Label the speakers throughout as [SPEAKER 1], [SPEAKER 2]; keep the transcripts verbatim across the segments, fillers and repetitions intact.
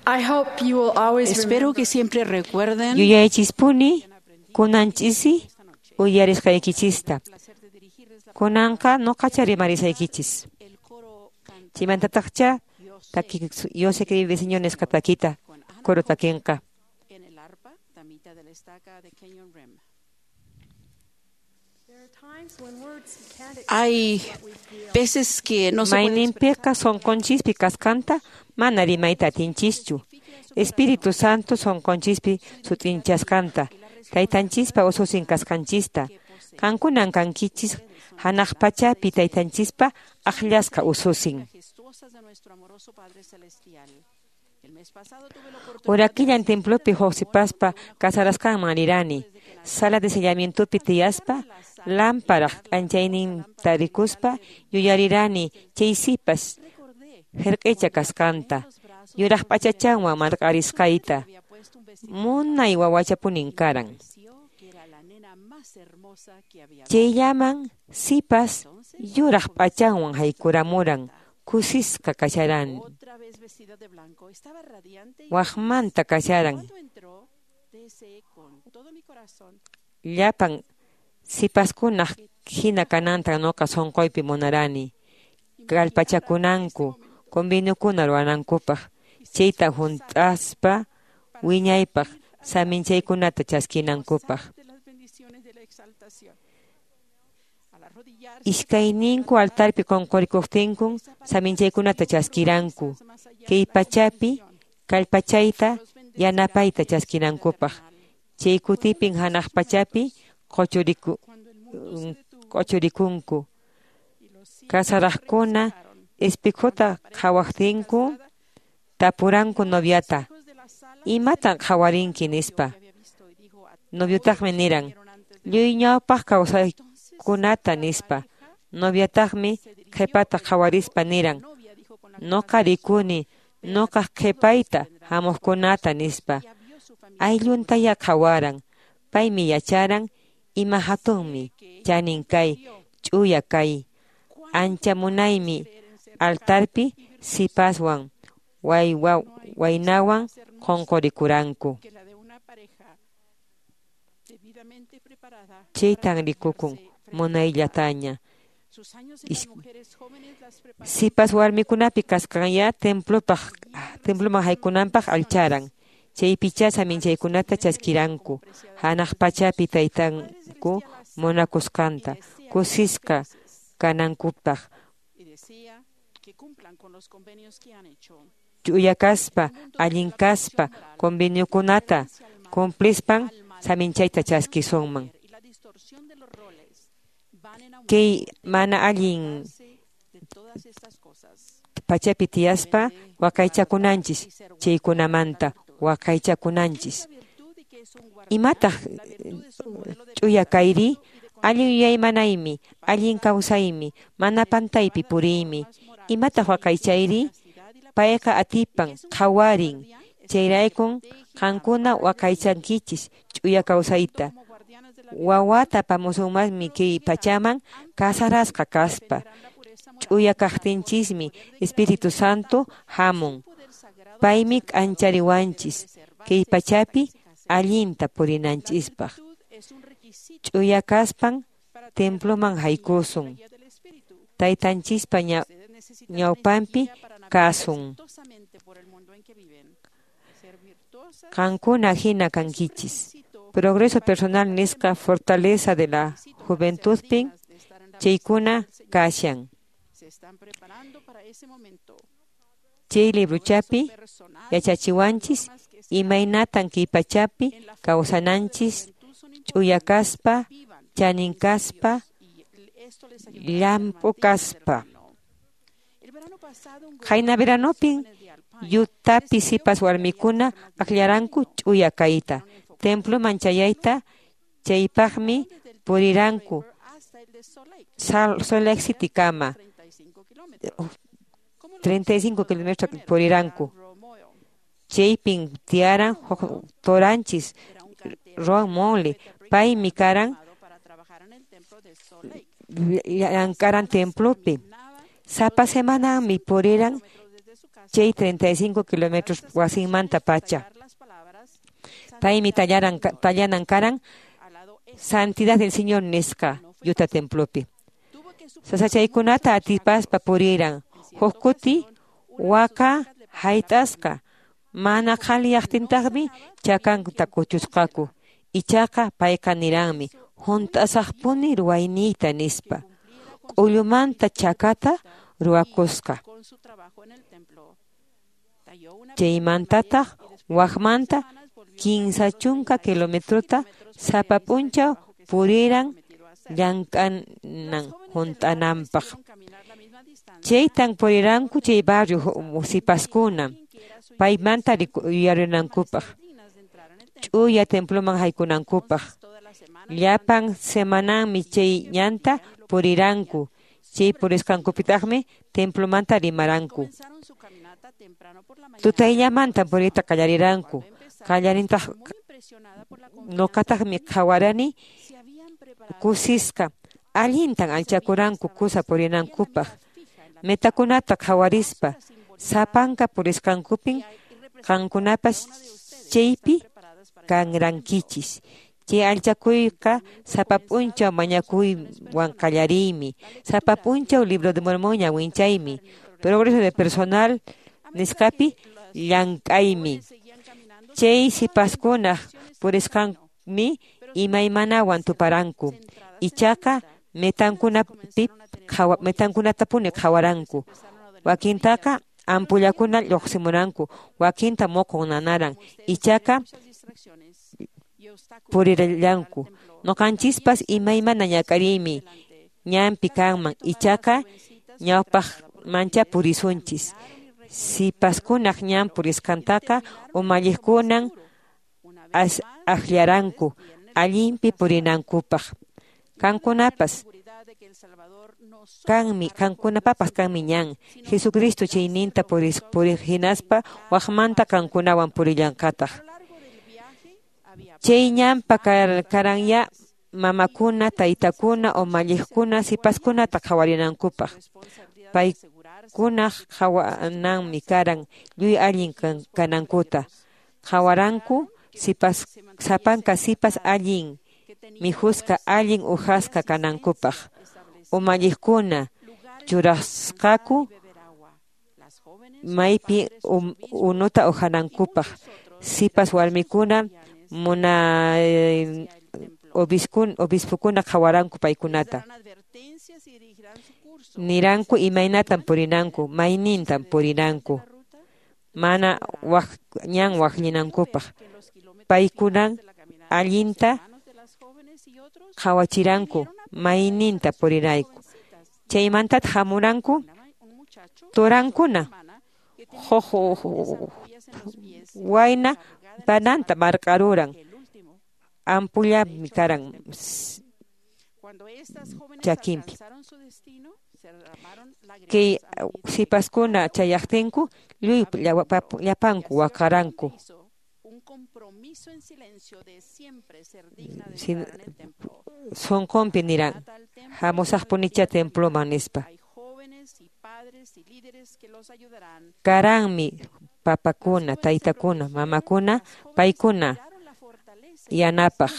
[SPEAKER 1] I hope you will always
[SPEAKER 2] Espero
[SPEAKER 1] remember
[SPEAKER 2] que siempre recuerden
[SPEAKER 3] Yuyaychispuni kunanchisi uyarisqaykichista. Kunanqa nuqacha rimarisaykichis. Chaymantataqcha taki yo sé que vive señor nesqatakita coro takinqa.
[SPEAKER 2] en el arpa, tamita de la estaca de Canyon Rim.
[SPEAKER 1] there are times when words can't
[SPEAKER 2] Hay veces que no se puede
[SPEAKER 3] Mayninpiqa sonqonchispi kasqanta mana rimayta tinchischu. Espíritu Santo sonqonchispi sutinchasqanta. Taytanchispa ususin kasqanchista. Kankunan kankichis hanaq pachapi taytanchispa aqllasqa ususin.
[SPEAKER 2] majestuosas de nuestro amoroso Padre Celestial. El mes pasado tuve la oportunidad
[SPEAKER 3] Urakillan templopi huqsipaspa kasarasqanman rirani. Sala de sellamientopi tiyaspa lámpara anchaynin tarikuspa yuyarirani chaysipas herq'icha kasqanta. Yuraq p'achachanwan marq'arisqayta.
[SPEAKER 2] había puesto un vestido
[SPEAKER 3] Munay wawachapunin karan.
[SPEAKER 2] que era la nena más hermosa que había visto.
[SPEAKER 3] Chayllaman sipas yuraq p'achanwan haykuramuran. Kusisqa kasharan.
[SPEAKER 2] Otra vez vestida de blanco, estaba radiante y
[SPEAKER 3] Waqmanta kasharan.
[SPEAKER 2] cuando entró, deseé con todo mi corazón
[SPEAKER 3] Llapan sipaskunaq hina kananta nuqa sonqoypi munarani. Kallpachakunanku, conveniokuna ruwanankupaq. Chayta hunt'aspa wiñaypaq saminchaykunata chaskinankupaq.
[SPEAKER 2] de las bendiciones de la exaltación. Al arrodillarse,
[SPEAKER 3] Iskayninku altarpi qunqurikuqtinkun saminchaykunata chaskiranku. Kay pachapi kallpachayta yanapayta chaskinankupaq. Chay kutipin hanaq pachapi qochuriku qochurikunku. Kasaraqkuna espejuta qhawaqtinku tapuranku noviata. Imatan qhawarinki nispa. Noviotaqmi niran. Lluy ñawpaq kawsaykunata nispa. Noviataqmi qhipata qhawarispa niran. Nuqa rikuni, nuqa qhipayta hamuqkunata nispa. Aylluntaya qhawaran. Paymi yacharan ima hatunmi chanin kay, ch'uya kay. Ancha munaymi altarpi sipaswan waywa waynawan qunqurikuranku.
[SPEAKER 2] que la de una pareja debidamente preparada,
[SPEAKER 3] Chaytan rikukun munaylataña.
[SPEAKER 2] sus años en las mujeres jóvenes las prepararon.
[SPEAKER 3] Sipas warmikunapi kasqanya templopaq temploman haykunanpaq alcharan. Chaypicha saminchaykunata chaskiranku. Hanaq pachapi taytanku munakusqanta. Kusisqa kanankupaq.
[SPEAKER 2] Y decía que cumplan con los convenios que han hecho.
[SPEAKER 3] Ch'uya kaspa, allin kaspa, conveniokunata cumplispan saminchayta chaskisunman.
[SPEAKER 2] Y la distorsión de los roles van en aumento
[SPEAKER 3] Kay mana allin
[SPEAKER 2] de todas estas cosas.
[SPEAKER 3] pachapi tiyaspa waqaychakunanchis chaykunamanta waqaychakunanchis.
[SPEAKER 2] Virtud y que es un guardián,
[SPEAKER 3] Imataq
[SPEAKER 2] la virtud es un modelo de
[SPEAKER 3] ch'uya kayri allin yuyaymanaymi, allin kawsaymi, mana pantaypi puriymi. Imataq waqaychayri payqa atipan qhawarin. Chayraykun qankuna waqaychankichis ch'uya kawsayta.
[SPEAKER 2] como guardianes de la
[SPEAKER 3] Wawata pamusunmanmi kay pachaman kasarasqa kaspa. Ch'uya kaqtinchismi Espíritu Santo hamun. Paymi k'anchariwanchis kay pachapi allinta purinanchispaq.
[SPEAKER 2] es un requisito
[SPEAKER 3] Ch'uya kaspan temploman haykusun.
[SPEAKER 2] guía del espíritu.
[SPEAKER 3] Taytanchispa ña-
[SPEAKER 2] Ustedes necesitan
[SPEAKER 3] ñawpampi
[SPEAKER 2] energía para navegar
[SPEAKER 3] kasun.
[SPEAKER 2] exitosamente por el mundo en que viven. Ser virtuosas,
[SPEAKER 3] Qankuna hina kankichis. Progreso personal nisqa fortaleza de la juventudpin
[SPEAKER 2] de estar en la
[SPEAKER 3] chaykuna kashan.
[SPEAKER 2] se están preparando para ese momento.
[SPEAKER 3] Chay libruchapi
[SPEAKER 2] Personal,
[SPEAKER 3] yachachiwanchis imaynatan kay pachapi kawsananchis ch'uya kaspa, chanin kaspa,
[SPEAKER 2] y esto les
[SPEAKER 3] llampu kaspa.
[SPEAKER 2] El verano pasado, un grupo
[SPEAKER 3] Qayna veranopin yutapi sipas warmikuna aqllaranku ch'uya kayta. Templo manchayayta chaypaqmi puriranku
[SPEAKER 2] hasta el de Salt Lake,
[SPEAKER 3] Sal- Salt Lake City kama.
[SPEAKER 2] treinta y cinco kilómetros.
[SPEAKER 3] treinta y cinco kilómetros puriranku.
[SPEAKER 2] Romoyo
[SPEAKER 3] Chaypin tiaran ho- toranchis ron mole. Paymi karan
[SPEAKER 2] para trabajar en el templo de Salt Lake.
[SPEAKER 3] llankaran templopi. Sapa semana mi puriran chay treinta y cinco kilómetros wasimanta pacha. Paimi tallaran, tallanan karan santidad del Señor Nesca, yuta templopi. Sasachaykunata atipaspa puriran, hoskuti, waka, haitasca, mana qhaliyaqtintaqmi chakanta kuchusqaku. Ichaqa payqa niranmi, juntasaqpuni ruwayniyta nispa. Q'ullumanta chakata ruwakusqa. Chaymantataq waqmanta quince chunka kilometrota sapa punchaw puriran llank'anan juntananpaq. Chaytan puriranku chay barrio sipaskuna, paymanta yuyarinankupaq. Ch'uya temploman haykunankupaq. Llapan semananmi chay ñanta puriranku. Chay purisqankupitaqmi templomanta rimaranku. Tutayllamanta purita qallariranku. Qallarintaq ñuqataqmi qhawarani kusisqa. Allintan alchakuranku kusa purinankupaq. Metakunata qhawarispa sapanka purisqankupin qankunapas chaypi kanrankichis. Chay alchakuyqa sapa punchaw mañakuywan qallariymi. Sapa punchaw libro de Mormoña winchaymi. Progreso de personal nisqapi llank'aymi. Chay sipaskunaq purisqanmi imaymanawan tuparanku. Ichaqa metankunapi metankunatapuni qhawaranku. Wakintaqa ampullakuna lluqsimuranku. Wakinta muqun nanaran. Ichaqa purirallanku. Nuqanchispas imaymana ñakariymi ñampi kanman. Ichaqa ñawpaq mancha purisunchis. Sipaskunaq ñan purisqantaqa umalliqkunan aqllaranku allinpi purinankupaq. Kankunapas kanmi kankunapapas kanmi ñan. Jesucristo chayninta puris purihinaspa waqmanta kankunawan purillankataq. Chay ñanpa karanya mamakuna, taytakuna, umalliqkuna sipaskunata qhawarinankupaq. Paykunaq qhawananmi karan lluy allin kanankuta. Qhawaranku sipas sapanka sipas allin mijusqa allin uhasqa kanankupaq. Umalliqkuna churasqaku maypi um, unuta uhanankupaq. Sipas warmikuna muna eh, obiskun obispukuna qhawaranku paykunata. Niranku imaynatan purinanku, maynintan purinanku. Mana waq ñan waqllinankupaq. Paykunan allinta qhawachiranku, mayninta purinayku. Chaymantata hamuranku turankuna. Jojo wayna bananta marqaruran. Ampullami karan chakimpi. Kay sipaskuna chayaqtinku lluy llapanku waqaranku. Sonqonpi niran hamusaqpunicha temploman nispa. Karanmi papakuna, taytakuna, mamakuna, paykuna yanapaq.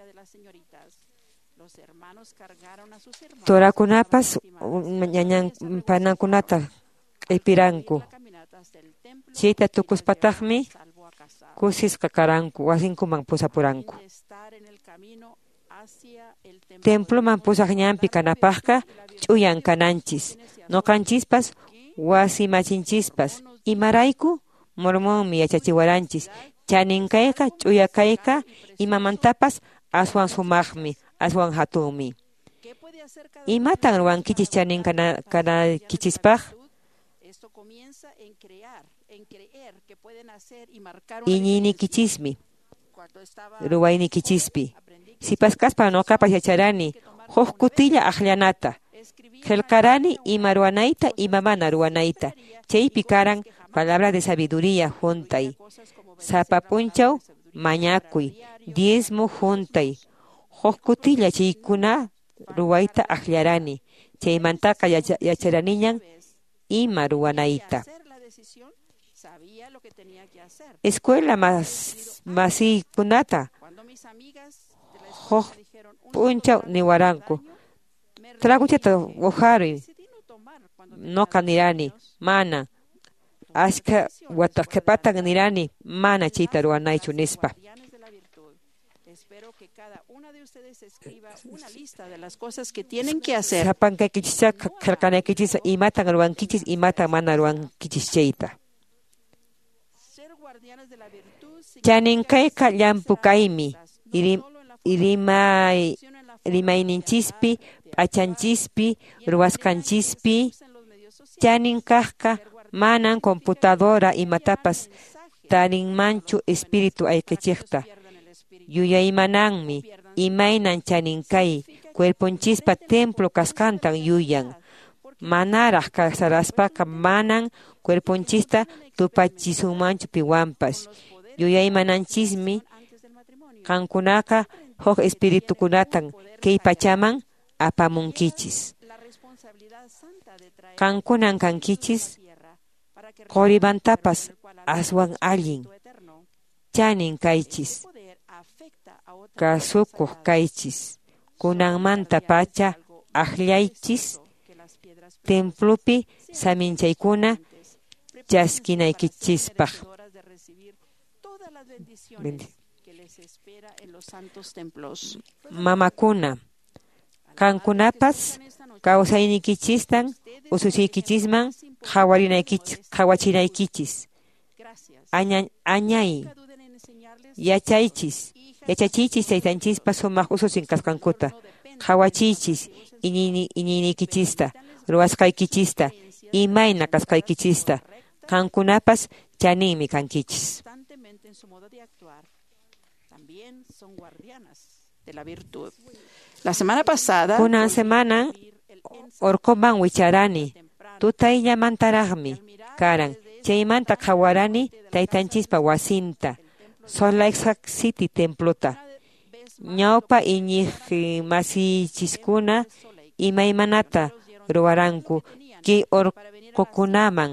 [SPEAKER 3] Torakunapas ñañanpanankunata q'ipiranku. Chayta tukuspataqmi kusisqa karanku, wasinkuman pusapuranku. Temploman pusaq ñanpi kanapaqqa ch'uyan kananchis. Nuqanchispas wasimachinchispas imarayku mormonmi yachachiwaranchis. Chaninkayqa ch'uya kayqa imamantapas aswan sumaqmi, aswan hatunmi. Imatan ruwankichis chanin kana kanakichispak? Iñinikichismi, ruwaynikichispi. Sipaskaspa noqapas yacharani, huk kutilla aqllanata. Qillqarani ima ruwanayta ima mana ruwanayta. Chaypi karan palabra de sabiduría juntay. Sapa punchaw mañakuy, diezmo juntay. Huk kutilla chaykuna ruwayta aqllarani. Chaymantaqa yacharaniñan ima ruwanayta.
[SPEAKER 2] Sabía lo que tenía que hacer.
[SPEAKER 3] Escuela más masikunata.
[SPEAKER 2] Cuando mis amigas de la
[SPEAKER 3] Hoj
[SPEAKER 2] escuela me dijeron una
[SPEAKER 3] puncha
[SPEAKER 2] sola
[SPEAKER 3] ni
[SPEAKER 2] vez
[SPEAKER 3] waranko.
[SPEAKER 2] al año, me reí
[SPEAKER 3] Traguchata
[SPEAKER 2] y dije,
[SPEAKER 3] woharin.
[SPEAKER 2] decidí no tomar cuando tenía
[SPEAKER 3] No
[SPEAKER 2] doce
[SPEAKER 3] kanirani.
[SPEAKER 2] años.
[SPEAKER 3] Mana.
[SPEAKER 2] Tomar
[SPEAKER 3] Ashka
[SPEAKER 2] decisiones
[SPEAKER 3] watakepata
[SPEAKER 2] fuera de la
[SPEAKER 3] nirani.
[SPEAKER 2] edad
[SPEAKER 3] Mana
[SPEAKER 2] enlaza
[SPEAKER 3] chita
[SPEAKER 2] a
[SPEAKER 3] ruanaichu
[SPEAKER 2] las
[SPEAKER 3] nispa.
[SPEAKER 2] guardianes de la virtud. Espero que cada una de ustedes escriba una lista de las cosas que tienen que hacer.
[SPEAKER 3] Sapankaikichisa karkanaikichisa imata ruankichis imata mana ruankichis cheita.
[SPEAKER 2] Ser guardianes de la virtud
[SPEAKER 3] Chaninkaika llampukaimi. Irim
[SPEAKER 2] no solo en la forma
[SPEAKER 3] irimay
[SPEAKER 2] sino en la forma
[SPEAKER 3] rimainichispi,
[SPEAKER 2] de actuar,
[SPEAKER 3] achanchispi,
[SPEAKER 2] y en la manera en que
[SPEAKER 3] ruascanchispi,
[SPEAKER 2] se usan los medios sociales.
[SPEAKER 3] chaninkajka,
[SPEAKER 2] Ser guardianes
[SPEAKER 3] manan
[SPEAKER 2] significa
[SPEAKER 3] computadora
[SPEAKER 2] enviar
[SPEAKER 3] imatapas,
[SPEAKER 2] mensajes
[SPEAKER 3] tarinmanchu
[SPEAKER 2] a los
[SPEAKER 3] espíritu
[SPEAKER 2] jóvenes para que ellos
[SPEAKER 3] ayquechikta,
[SPEAKER 2] pierdan el espíritu
[SPEAKER 3] yuyaymananmi,
[SPEAKER 2] o pierdan su
[SPEAKER 3] imainan
[SPEAKER 2] mente.
[SPEAKER 3] chaninkai,
[SPEAKER 2] Significa que
[SPEAKER 3] cuerponchispa
[SPEAKER 2] comprenden la
[SPEAKER 3] templo
[SPEAKER 2] importancia
[SPEAKER 3] cascantan
[SPEAKER 2] de la
[SPEAKER 3] yuyan,
[SPEAKER 2] santidad, porque
[SPEAKER 3] manaraj
[SPEAKER 2] viven como
[SPEAKER 3] kasaraspaka
[SPEAKER 2] un templo,
[SPEAKER 3] manan, cuerponchista tupachisumanchu piwampas,
[SPEAKER 2] con los poderes de la
[SPEAKER 3] yuyaymananchismi,
[SPEAKER 2] menstruación antes del matrimonio.
[SPEAKER 3] kankunaka, hoj espíritu kunatan, kei pachaman, apamunkichis.
[SPEAKER 2] La responsabilidad santa de traer
[SPEAKER 3] Kankunan
[SPEAKER 2] espíritus
[SPEAKER 3] kankichis,
[SPEAKER 2] a la tierra para que
[SPEAKER 3] Koribantapas,
[SPEAKER 2] renueven el cuerpo
[SPEAKER 3] aswan
[SPEAKER 2] del
[SPEAKER 3] allin,
[SPEAKER 2] espíritu eterno.
[SPEAKER 3] chanin
[SPEAKER 2] Este
[SPEAKER 3] kaichis,
[SPEAKER 2] poder afecta a otras
[SPEAKER 3] kasukuj
[SPEAKER 2] vidas
[SPEAKER 3] kaichis, kunanmanta
[SPEAKER 2] guardianes de
[SPEAKER 3] pacha,
[SPEAKER 2] algo más
[SPEAKER 3] ajllaychis,
[SPEAKER 2] precioso que las piedras preciosas.
[SPEAKER 3] templupi,
[SPEAKER 2] Sean
[SPEAKER 3] saminchaykuna,
[SPEAKER 2] conscientes, prepárense
[SPEAKER 3] chaskinaykichispaj.
[SPEAKER 2] para ser merecedores de recibir todas las bendiciones que les espera en los santos templos.
[SPEAKER 3] Mamakuna, kankunapas, kawsaynikichistan, usuchiykichisman, hawachinaykichis,
[SPEAKER 2] Gracias.
[SPEAKER 3] añay,
[SPEAKER 2] Nunca duden en enseñarles
[SPEAKER 3] yachaychis, yachachichis taytanchispa sumaq ususin kasqankuta, hawachichis, iñinikichista, ruwasqaykichista, imayna kasqaykichista, kankunapas chaninmi kankichis.
[SPEAKER 2] constantemente en su modo de actuar. También son guardianas de la virtud. La semana pasada,
[SPEAKER 3] Kunan semana, orkoman wicharani, tutaylla mantaraqmi, karan, chaymanta qhawarani, taytanchispa wasinta, Solaixaq City templota, ñawpa iñiq masichiskuna, imaymanata ruwaranku, ki orkokunaman,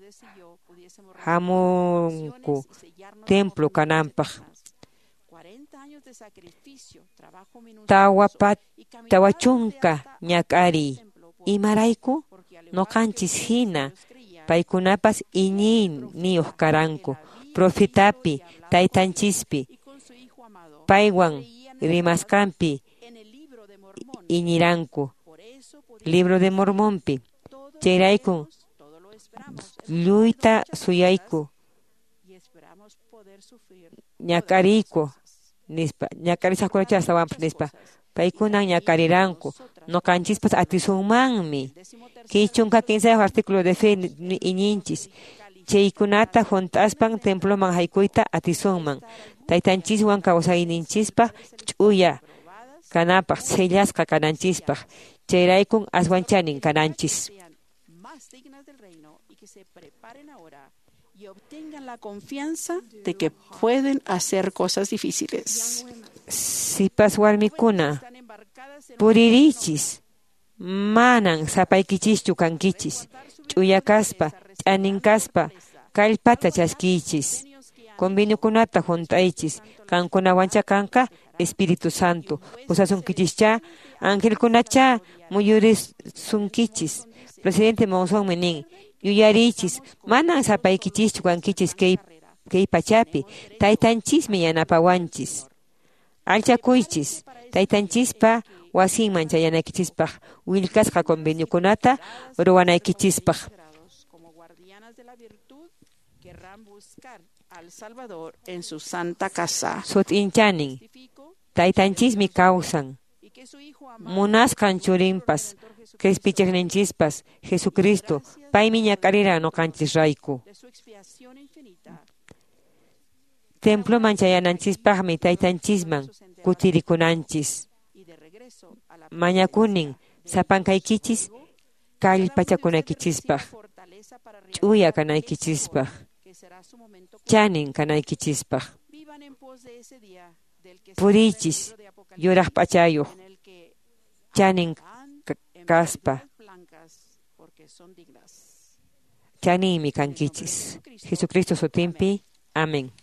[SPEAKER 3] hamunku, templo kananpaq. Tawapat, tawachunka, ñak'ari, imarayku, noqanchis hina, paykunapas iñin niyuq karanku, profetapi, taytanchispi, paywan rimaskampi, iñiranku, libro de Mormonpi, chayrayku, lluyta suyayku, ñak'ariyku, nispa, ñak'arisaqkunacha sawanpas nispa, paykunan ñak'ariranku, noqanchispas atisunmanmi, kay chunka quinsayuq artículo de fe iñinchis, chaykunata junt'aspan temploman haykuyta atisunman, taytanchiswan kawsayninchispaq ch'uya kanapaq, sellasqa kananchispaq, chayraykun aswanchanin kananchis.
[SPEAKER 2] Más dignas del reino y que se preparen ahora y obtengan la confianza de que pueden hacer cosas difíciles.
[SPEAKER 3] Sipas warmikuna, puririchis, manan sapaykichischu kankichis, ch'uyakaspa, ch'aninkaspa, kallpata chaskichis, conveniokunata juntaychis, kankunawancha kanka Espíritu Santo, pusasunkichischa, angelkunacha muyurisunkichis, presidente Monzón nin, yuyarichis, manan sapaykichischu kankichis kay, kay pachapi, taytanchismi yanapawanchis, alchakuychis, taytanchispa wasinman chayanaykichispaq, willkasqa conveniokunata ruwanaykichispaq.
[SPEAKER 2] Como guardianas de la virtud, querrán buscar al Salvador en su santa casa.
[SPEAKER 3] Sutinchanin, taytanchismi kawsan, munasqan churinpas, krespichaqninchispas, Jesucristo, paymi ñak'arira noqanchis rayku. Temploman chayananchispaqmi taytanchisman kutirikunanchis. Mañakunin, sapankaykichis, kallpachakunaykichispaq, ch'uya kanaykichispaq, chanin kanaykichispaq, purichis, yuraq p'achayuq, chanin kaspa, Chani mi kankichis. Jesucristo sotimpi. Amén.